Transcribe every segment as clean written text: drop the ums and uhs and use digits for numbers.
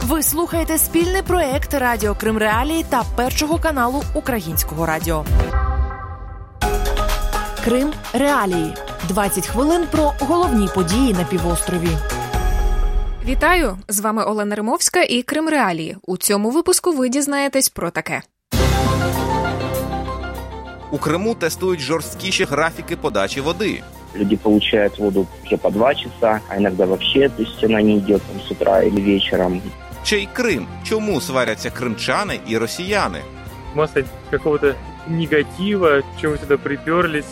Ви слухаєте спільний проєкт Радіо Крим Реалії та Першого каналу Українського радіо. Крим Реалії. 20 хвилин про головні події на півострові. Вітаю! З вами Олена Римовська і Крим Реалії. У цьому випуску ви дізнаєтесь про таке. У Криму тестують жорсткіші графіки подачі води. Люди получают воду уже по 2 часа, а иногда вообще, то есть она не идет там с утра или вечером. Чий Крим? Чому сваряться кримчани і росіяни? Масса какого-то негатива, чего сюда приперлись.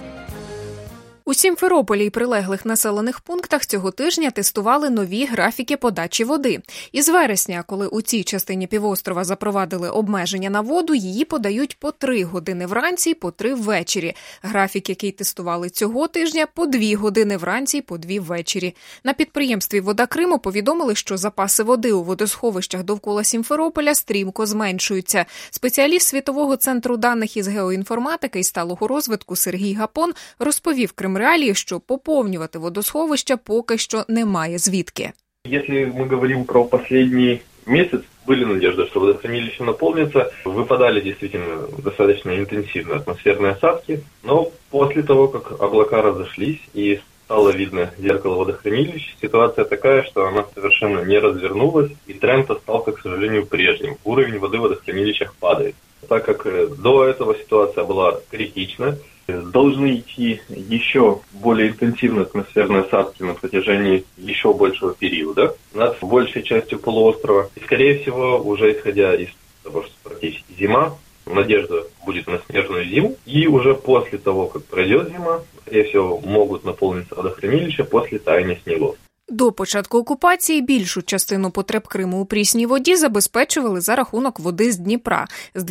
У Сімферополі і прилеглих населених пунктах цього тижня тестували нові графіки подачі води. Із вересня, коли у цій частині півострова запровадили обмеження на воду, її подають по 3 години вранці, по 3 ввечері. Графік, який тестували цього тижня, по 2 години вранці, по 2 ввечері. На підприємстві «Вода Криму» повідомили, що запаси води у водосховищах довкола Сімферополя стрімко зменшуються. Спеціаліст Світового центру даних із геоінформатики і сталого розвитку Сергій Гапон розповів Крим Реалії, що поповнювати водосховища поки що немає звідки. Если мы говорим про последний месяц, были надежды, что водохранилище наполнится. Выпадали действительно достаточно интенсивно атмосферные осадки, но после того, как облака разошлись и стало видно зеркало водохранилища, ситуация такая, что она совершенно не развернулась, и тренд остался, к сожалению, прежним. Уровень воды в водохранилищах падает. Так как до этого ситуация была критична, должны идти еще более интенсивные атмосферные осадки на протяжении еще большего периода над большей частью полуострова. И, скорее всего, уже исходя из того, что практически зима, надежда будет на снежную зиму. И уже после того, как пройдет зима, скорее всего, могут наполниться водохранилища после таяния снегов. До початку окупації більшу частину потреб Криму у прісній воді забезпечували за рахунок води з Дніпра. З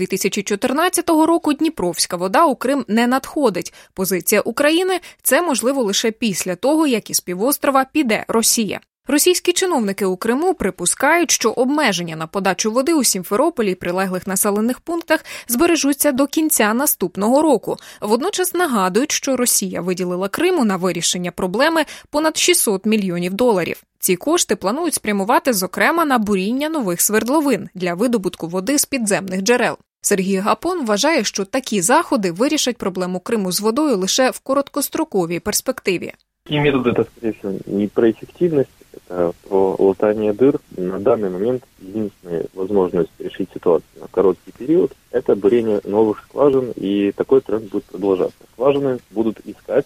2014 року дніпровська вода у Крим не надходить. Позиція України – це можливо лише після того, як із півострова піде Росія. Російські чиновники у Криму припускають, що обмеження на подачу води у Сімферополі і прилеглих населених пунктах збережуться до кінця наступного року. Водночас нагадують, що Росія виділила Криму на вирішення проблеми понад $600 мільйонів. Ці кошти планують спрямувати, зокрема, на буріння нових свердловин для видобутку води з підземних джерел. Сергій Гапон вважає, що такі заходи вирішать проблему Криму з водою лише в короткостроковій перспективі. Такие методы, это, скорее всего, не про эффективность, это про латание дыр. На данный момент единственная возможность решить ситуацию на короткий период – это бурение новых скважин, и такой тренд будет продолжаться. Скважины будут искать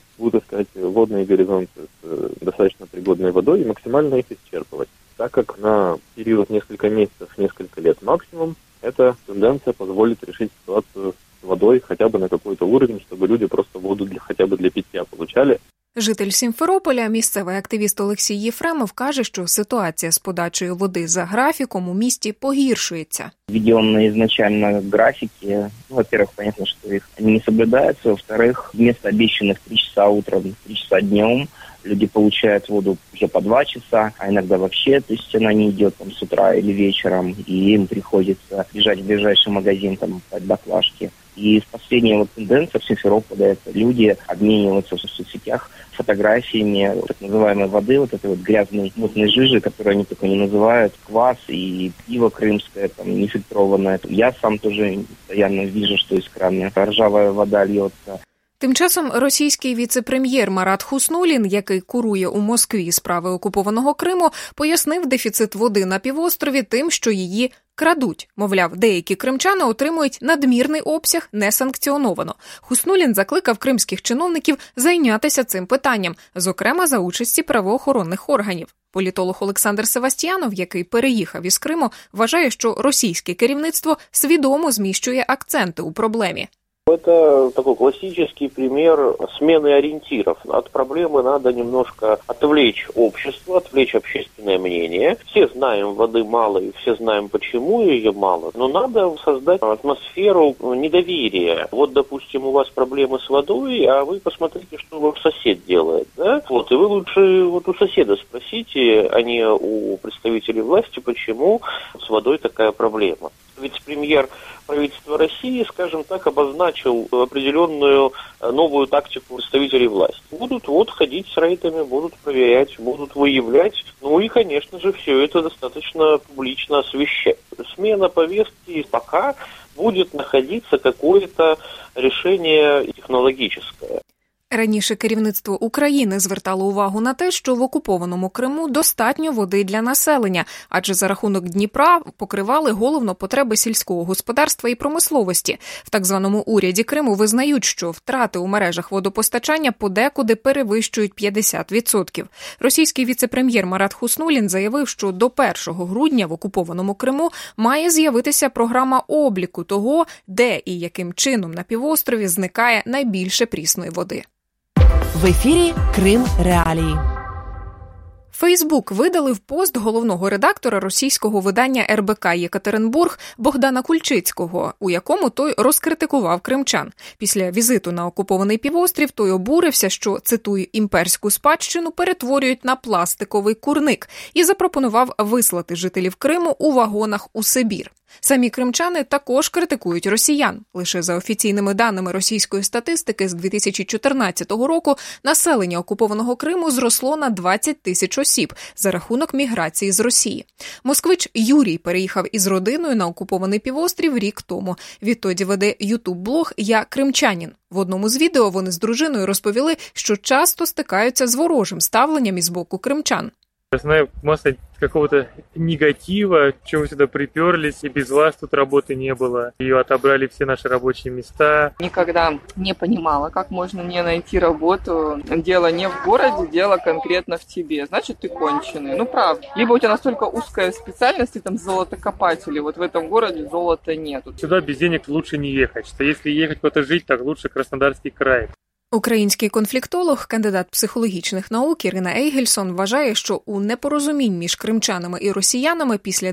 водные горизонты с достаточно пригодной водой и максимально их исчерпывать. Так как на период несколько месяцев, несколько лет максимум, эта тенденция позволит решить ситуацию с водой хотя бы на какой-то уровень, чтобы люди просто воду хотя бы для питья получали. Житель Сімферополя, місцевий активіст Олексій Єфремов, каже, що ситуація з подачею води за графіком у місті погіршується. Введенные изначально графики, во-первых, понятно, что они не соблюдаются, во-вторых, вместо обещанных 3 часа утром, 3 часа днем, люди получают воду уже по 2 часа, а иногда вообще, то есть она не идет там с утра или вечером, и им приходится бежать в ближайший магазин, там, покупать баклажки. И последняя тенденция в Симферополе – это люди обмениваются в соцсетях фотографиями так называемой воды, вот этой вот грязной мутной жижи, которую они только не называют, квас и пиво крымское, там, нефильтрованное. Я сам тоже постоянно вижу, что из крана ржавая вода льется. Тим часом російський віце-прем'єр Марат Хуснулін, який курує у Москві справи окупованого Криму, пояснив дефіцит води на півострові тим, що її крадуть. Мовляв, деякі кримчани отримують надмірний обсяг несанкціоновано. Хуснулін закликав кримських чиновників зайнятися цим питанням, зокрема за участі правоохоронних органів. Політолог Олександр Севастьянов, який переїхав із Криму, вважає, що російське керівництво свідомо зміщує акценти у проблемі. Это такой классический пример смены ориентиров. От проблемы надо немножко отвлечь общество, отвлечь общественное мнение. Все знаем, воды мало, и все знаем, почему ее мало. Но надо создать атмосферу недоверия. Вот, допустим, у вас проблемы с водой, а вы посмотрите, что ваш сосед делает. Да? Вот, и вы лучше вот у соседа спросите, а не у представителей власти, почему с водой такая проблема. вице-премьер правительства России, скажем так, обозначил определенную новую тактику представителей власти. Будут ходить с рейдами, будут проверять, будут выявлять. Ну и, конечно же, все это достаточно публично освещать. Смена повестки пока будет находиться какое-то решение технологическое. Раніше керівництво України звертало увагу на те, що в окупованому Криму достатньо води для населення, адже за рахунок Дніпра покривали головно потреби сільського господарства і промисловості. В так званому уряді Криму визнають, що втрати у мережах водопостачання подекуди перевищують 50%. Російський віце-прем'єр Марат Хуснуллін заявив, що до 1 грудня в окупованому Криму має з'явитися програма обліку того, де і яким чином на півострові зникає найбільше прісної води. В ефірі Крим Реалії. Фейсбук видалив пост головного редактора російського видання РБК «Єкатеринбург» Богдана Кульчицького, у якому той розкритикував кримчан. Після візиту на окупований півострів той обурився, що, цитую, «імперську спадщину перетворюють на пластиковий курник» і запропонував вислати жителів Криму у вагонах у Сибір. Самі кримчани також критикують росіян. Лише за офіційними даними російської статистики з 2014 року населення окупованого Криму зросло на 20 тисяч осіб за рахунок міграції з Росії. Москвич Юрій переїхав із родиною на окупований півострів рік тому. Відтоді веде ютуб-блог «Я кримчанин». В одному з відео вони з дружиною розповіли, що часто стикаються з ворожим ставленням із боку кримчан. Основная масса какого-то негатива, чего мы сюда приперлись, и без вас тут работы не было. Ее отобрали все наши рабочие места. Никогда не понимала, как можно не найти работу. Дело не в городе, дело конкретно в тебе. Значит, ты конченый. Ну, правда. Либо у тебя настолько узкая специальность, ты там золотокопатель, и вот в этом городе золота нету. Сюда без денег лучше не ехать. Что если ехать куда-то жить, так лучше Краснодарский край. Український конфліктолог, кандидат психологічних наук Ірина Ейгельсон вважає, що у непорозумінь між кримчанами і росіянами після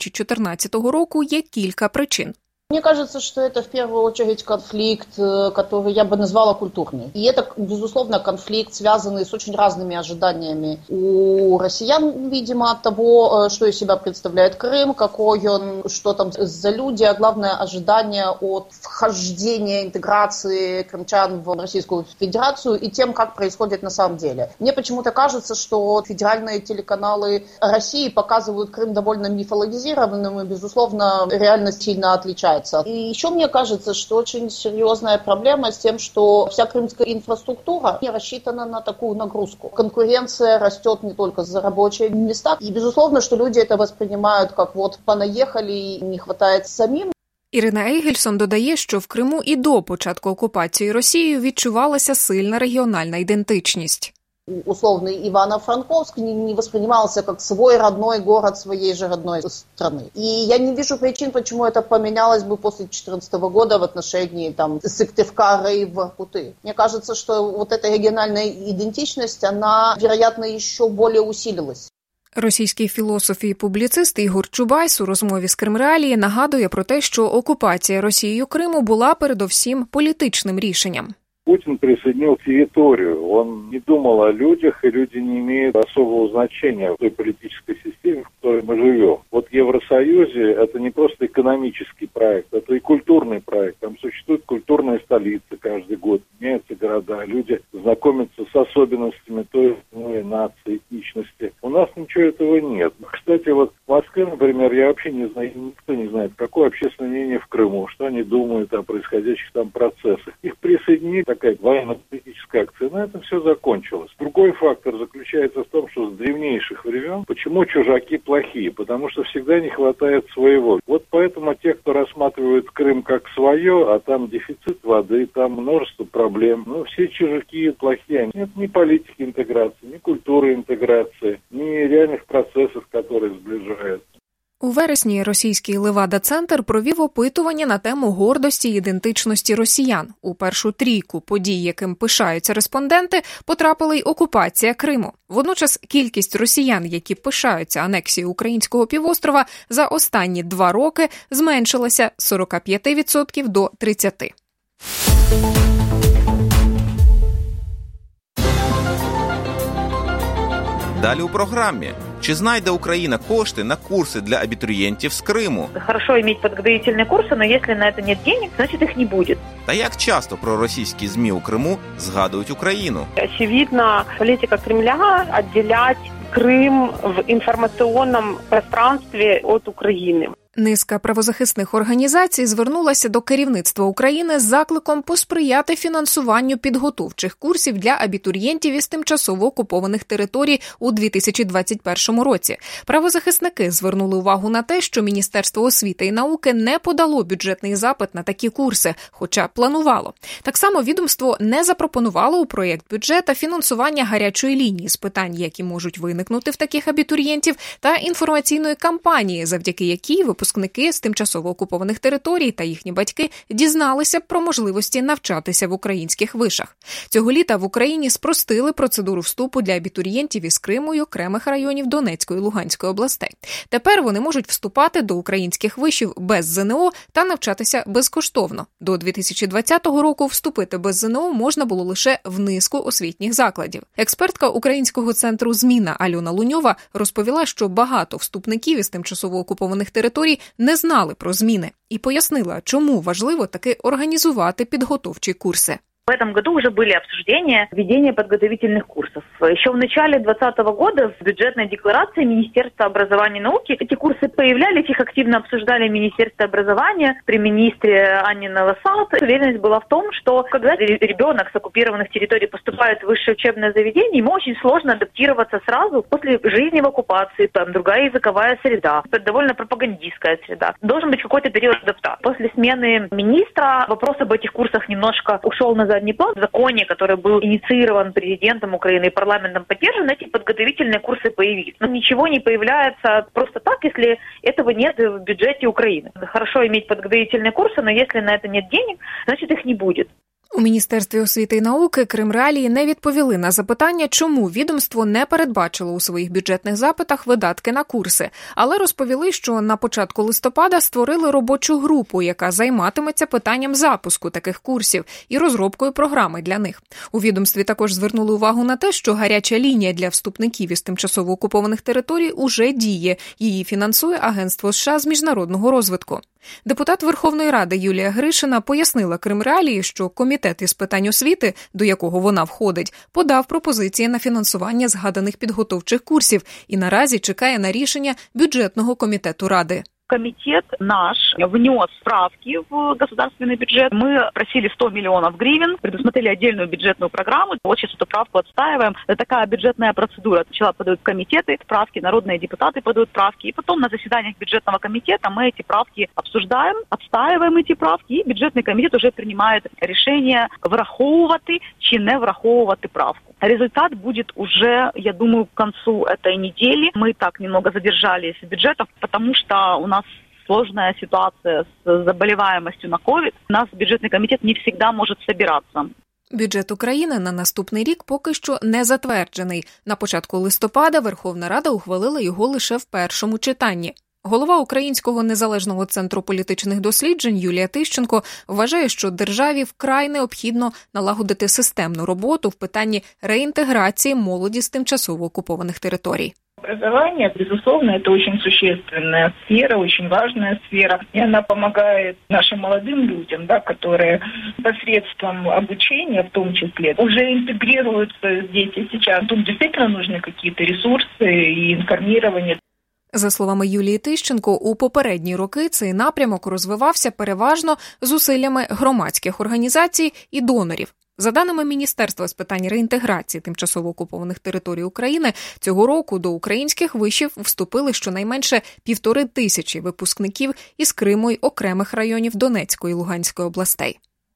2014 року є кілька причин. Мне кажется, что это в первую очередь конфликт, который я бы назвала культурный. И это, безусловно, конфликт, связанный с очень разными ожиданиями у россиян, видимо, от того, что из себя представляет Крым, какой он, что там за люди, а главное, ожидание от вхождения, интеграции крымчан в Российскую Федерацию и тем, как происходит на самом деле. Мне почему-то кажется, что федеральные телеканалы России показывают Крым довольно мифологизированным, и, безусловно, реальность сильно отличается. И еще мне кажется, что очень серьезная проблема с тем, что вся крымская инфраструктура не рассчитана на такую нагрузку. Конкуренция растет не только за рабочие места. И, безусловно, что люди это воспринимают как вот понаехали и не хватает самим. Ірина Ейгельсон додає, що в Криму і до початку окупації Росією відчувалася сильна регіональна ідентичність. Условный Ивано-Франковск не воспринимался как свой родной город своей же родной страны. И я не вижу причин, почему это поменялось бы после 2014 года в отношении там, Сыктывкара и Воркуты. Мне кажется, что вот эта региональная идентичность, она, вероятно, еще более усилилась. Російський філософ і публіцист Ігор Чубайс у розмові з Крим Реалії нагадує про те, що окупація Росією Криму була передовсім політичним рішенням. Путин присоединил территорию, он не думал о людях, и люди не имеют особого значения в той политической системе, в которой мы живем. Вот в Евросоюзе это не просто экономический проект, это и культурный проект. Там существуют культурные столицы каждый год, меняются города, люди знакомятся с особенностями той или иной нации, этничности. У нас ничего этого нет. Кстати, вот в Москве, например, я вообще не знаю, никто не знает, какое общественное мнение в Крыму, что они думают о происходящих там процессах. Их присоединили, такая военно-политическая акция, на этом все закончилось. Другой фактор заключается в том, что с древнейших времен почему чужаки плохие? Потому что всегда не хватает своего. Вот поэтому те, кто рассматривает Крым как свое, а там дефицит воды, там множество проблем, ну все чужаки плохие. Нет ни политики интеграции, ни культуры интеграции, ни реальных процессов, которые сближают. У вересні російський Левада-центр провів опитування на тему гордості і ідентичності росіян. У першу трійку подій, яким пишаються респонденти, потрапила й окупація Криму. Водночас кількість росіян, які пишаються анексією українського півострова, за останні 2 роки зменшилася з 45% до 30%. Далі у програмі. Чи знайде Україна кошти на курси для абітурієнтів з Криму? Хорошо иметь подготовительные курсы, но если на это нет денег, значит их не будет. Та як часто проросійські ЗМІ у Криму згадують Україну? Очевидно, політика Кремля відділяти Крим в інформаційному пространстві від України. Низка правозахисних організацій звернулася до керівництва України з закликом посприяти фінансуванню підготовчих курсів для абітурієнтів із тимчасово окупованих територій у 2021 році. Правозахисники звернули увагу на те, що Міністерство освіти і науки не подало бюджетний запит на такі курси, хоча планувало. Так само відомство не запропонувало у проєкт бюджета фінансування гарячої лінії з питань, які можуть виникнути в таких абітурієнтів, та інформаційної кампанії, завдяки якій випускники з тимчасово окупованих територій та їхні батьки дізналися про можливості навчатися в українських вишах. Цього літа в Україні спростили процедуру вступу для абітурієнтів із Криму й окремих районів Донецької і Луганської областей. Тепер вони можуть вступати до українських вишів без ЗНО та навчатися безкоштовно. До 2020 року вступити без ЗНО можна було лише в низку освітніх закладів. Експертка Українського центру «Зміна» Альона Луньова розповіла, що багато вступників із тимчасово окупованих територій не знали про зміни і пояснила, чому важливо таки організувати підготовчі курси. В этом году уже были обсуждения введения подготовительных курсов. Еще в начале 2020 года в бюджетной декларации Министерства образования и науки эти курсы появлялись, их активно обсуждали Министерство образования при министре Анне Новосад. Уверенность была в том, что когда ребенок с оккупированных территорий поступает в высшее учебное заведение, ему очень сложно адаптироваться сразу после жизни в оккупации, там другая языковая среда, довольно пропагандистская среда. Должен быть какой-то период адаптации. После смены министра вопрос об этих курсах немножко ушел на задний план. В законе, который был инициирован президентом Украины и парламентом поддержан, эти подготовительные курсы появились. Но ничего не появляется просто так, если этого нет в бюджете Украины. Хорошо иметь подготовительные курсы, но если на это нет денег, значит их не будет. У Міністерстві освіти і науки Кримреалії не відповіли на запитання, чому відомство не передбачило у своїх бюджетних запитах видатки на курси, але розповіли, що на початку листопада створили робочу групу, яка займатиметься питанням запуску таких курсів і розробкою програми для них. У відомстві також звернули увагу на те, що гаряча лінія для вступників із тимчасово окупованих територій уже діє. Її фінансує Агентство США з міжнародного розвитку. Депутат Верховної Ради Юлія Гришина пояснила Кримреалії, що Комітет із питань освіти, до якого вона входить, подав пропозиції на фінансування згаданих підготовчих курсів і наразі чекає на рішення бюджетного комітету Ради. Комитет наш внес правки в государственный бюджет. Мы просили 100 миллионов гривен, предусмотрели отдельную бюджетную программу. Вот сейчас эту правку отстаиваем. Это такая бюджетная процедура. Сначала подают комитеты правки, народные депутаты подают правки. И потом на заседаниях бюджетного комитета мы эти правки обсуждаем, отстаиваем эти правки. И бюджетный комитет уже принимает решение враховувати чи не враховувати правку. Результат будет уже, я думаю, к концу этой недели. Мы так немного задержались в бюджетах, потому что у нас сложная ситуация с заболеваемостью на COVID. У нас бюджетный комитет не всегда может собираться. Бюджет України на наступний рік поки що не затверджений. На початку листопада Верховна Рада ухвалила його лише в першому читанні. Голова Українського незалежного центру політичних досліджень Юлія Тищенко вважає, що державі вкрай необхідно налагодити системну роботу в питанні реінтеграції молоді з тимчасово окупованих територій. Образование, безусловно, это очень существенная сфера, очень важная сфера. И она помогает нашим молодым людям, да, которые посредством обучения, в том числе, уже интегрируются здесь и сейчас. Тут действительно нужны какие-то ресурсы и информирование. За словами Юлії Тищенко, у попередні роки цей напрямок розвивався переважно зусиллями громадських організацій і донорів. За даними Міністерства з питань реінтеграції тимчасово окупованих територій України, цього року до українських вишів вступили щонайменше 1500 випускників із Криму й окремих районів Донецької і Луганської областей.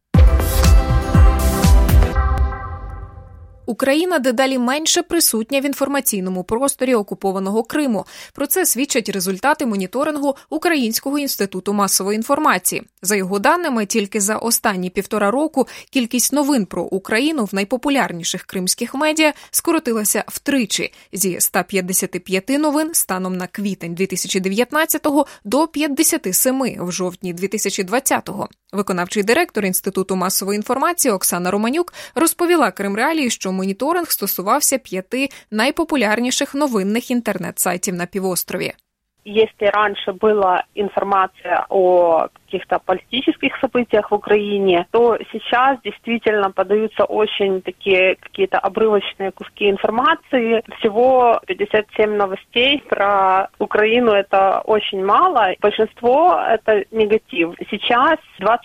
Україна дедалі менше присутня в інформаційному просторі окупованого Криму. Про це свідчать результати моніторингу Українського інституту масової інформації. За його даними, тільки за останні 1,5 року кількість новин про Україну в найпопулярніших кримських медіа скоротилася втричі – зі 155 новин станом на квітень 2019-го до 57 в жовтні 2020-го. Виконавчий директор Інституту масової інформації Оксана Романюк розповіла Кримреалії, що моніторинг стосувався 5 найпопулярніших новинних інтернет-сайтів на півострові. Если раньше была информация о каких-то политических событиях в Украине, то сейчас действительно подаются очень такие какие-то обрывочные куски информации. Всего 57 новостей про Украину, это очень мало. Большинство – это негатив. Сейчас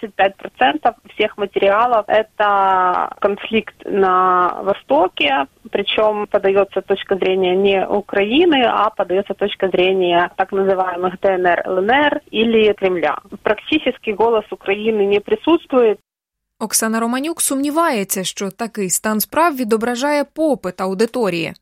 25% всех материалов – это конфликт на Востоке, причем подается точка зрения не Украины, а подается точка зрения так называемых ДНР, ЛНР или Кремля. Практически голос Украины не присутствует. Оксана Романюк сумнівається, що такий стан справ відображає попит аудиторії.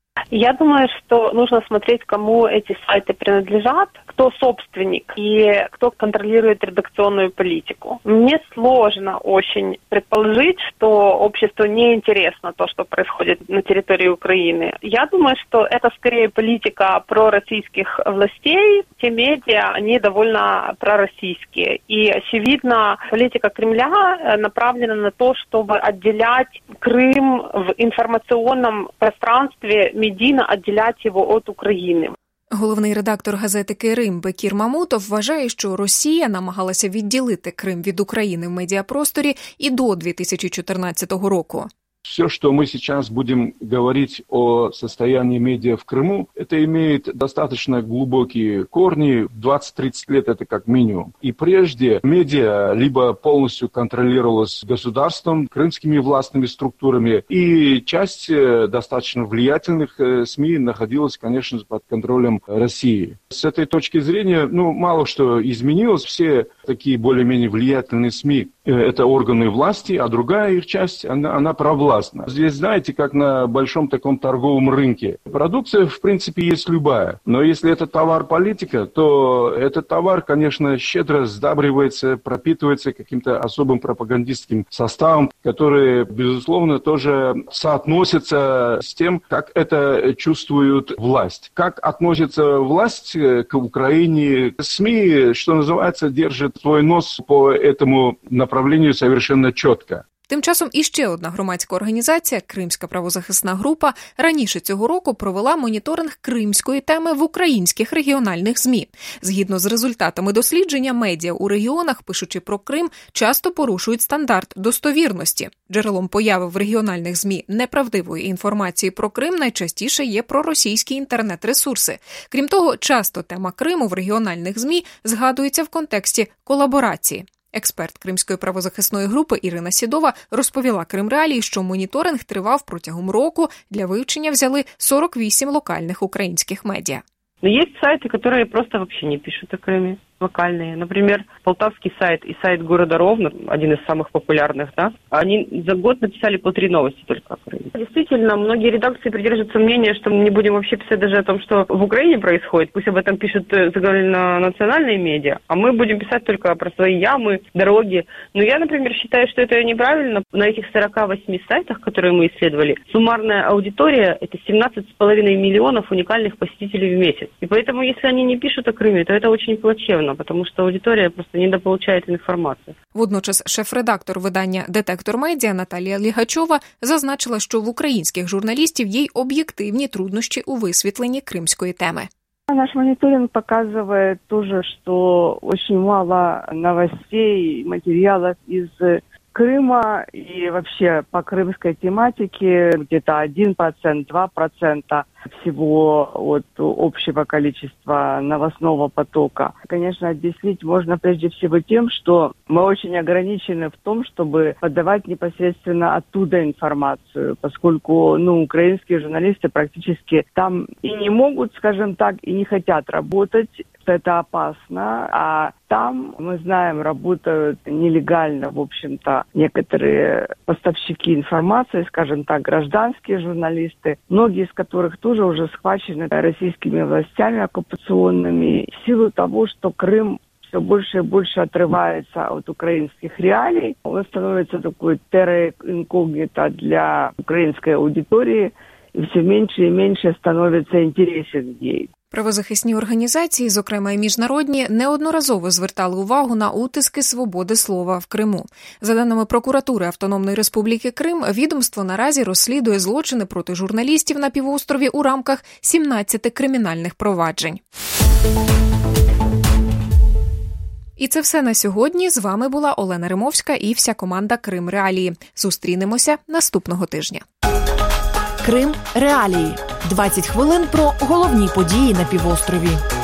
Я думаю, что нужно смотреть, кому эти сайты принадлежат, кто собственник и кто контролирует редакционную политику. Мне сложно очень предположить, что обществу не интересно то, что происходит на территории Украины. Я думаю, что это скорее политика пророссийских властей. Те медиа, они довольно пророссийские. И, очевидно, политика Кремля направлена на то, чтобы отделять Крым в информационном пространстве, медийно отделять его от Украины. Головний редактор газети «Кирим» Бекір Мамутов вважає, що Росія намагалася відділити Крим від України в медіапросторі і до 2014 року. Все, что мы сейчас будем говорить о состоянии медиа в Крыму, это имеет достаточно глубокие корни, 20-30 лет это как минимум. И прежде медиа либо полностью контролировалась государством, крымскими властными структурами, и часть достаточно влиятельных СМИ находилась, конечно, под контролем России. С этой точки зрения, мало что изменилось. Все такие более-менее влиятельные СМИ – это органы власти, а другая их часть, она провластная. Здесь, знаете, как на большом таком торговом рынке. Продукция, в принципе, есть любая. Но если это товар политика, то этот товар, конечно, щедро сдабривается, пропитывается каким-то особым пропагандистским составом, который, безусловно, тоже соотносится с тем, как это чувствует власть. Как относится власть к Украине. СМИ, что называется, держат свой нос по этому направлению совершенно четко. Тим часом іще одна громадська організація, Кримська правозахисна група, раніше цього року провела моніторинг кримської теми в українських регіональних ЗМІ. Згідно з результатами дослідження, медіа у регіонах, пишучи про Крим, часто порушують стандарт достовірності. Джерелом появи в регіональних ЗМІ неправдивої інформації про Крим найчастіше є проросійські інтернет-ресурси. Крім того, часто тема Криму в регіональних ЗМІ згадується в контексті колаборації. Експерт Кримської правозахисної групи Ірина Сідова розповіла Кримреалії, що моніторинг тривав протягом року, для вивчення взяли 48 локальних українських медіа. Но есть сайты, которые просто вообще не пишут о Крыме, локальные. Например, полтавский сайт и сайт города Ровно, один из самых популярных, да, они за год написали по 3 новости только о Крыме. Действительно, многие редакции придерживаются мнения, что мы не будем вообще писать даже о том, что в Украине происходит. Пусть об этом пишут заголовно национальные медиа, а мы будем писать только про свои ямы, дороги. Но я, например, считаю, что это неправильно. На этих 48 сайтах, которые мы исследовали, суммарная аудитория – это 17,5 миллионов уникальных посетителей в месяц. И поэтому, если они не пишут о Крыме, то это очень плачевно, потому что аудитория просто недополучает інформацію. Водночас шеф-редактор видання «Детектор медіа» Наталія Лігачова зазначила, що в українських журналістів є й об'єктивні труднощі у висвітленні кримської теми. Наш мониторинг показывает тоже, что очень мало новостей, материалов из Крыма и вообще по крымской тематике где-то 1%, 2% всего от общего количества новостного потока. Конечно, объяснить можно прежде всего тем, что мы очень ограничены в том, чтобы подавать непосредственно оттуда информацию, поскольку украинские журналисты практически там и не могут, скажем так, и не хотят работать. Это опасно, а там, мы знаем, работают нелегально, в общем-то, некоторые поставщики информации, скажем так, гражданские журналисты, многие из которых тоже уже схвачены российскими властями оккупационными. В силу того, что Крым все больше и больше отрывается от украинских реалий, он становится такой терра инкогнито для украинской аудитории, и все меньше и меньше становится интересен ей. Правозахисні організації, зокрема і міжнародні, неодноразово звертали увагу на утиски свободи слова в Криму. За даними прокуратури Автономної Республіки Крим, відомство наразі розслідує злочини проти журналістів на півострові у рамках 17 кримінальних проваджень. І це все на сьогодні. З вами була Олена Римовська і вся команда Крим Реалії. Зустрінемося наступного тижня. Крим Реалії. 20 хвилин про головні події на півострові.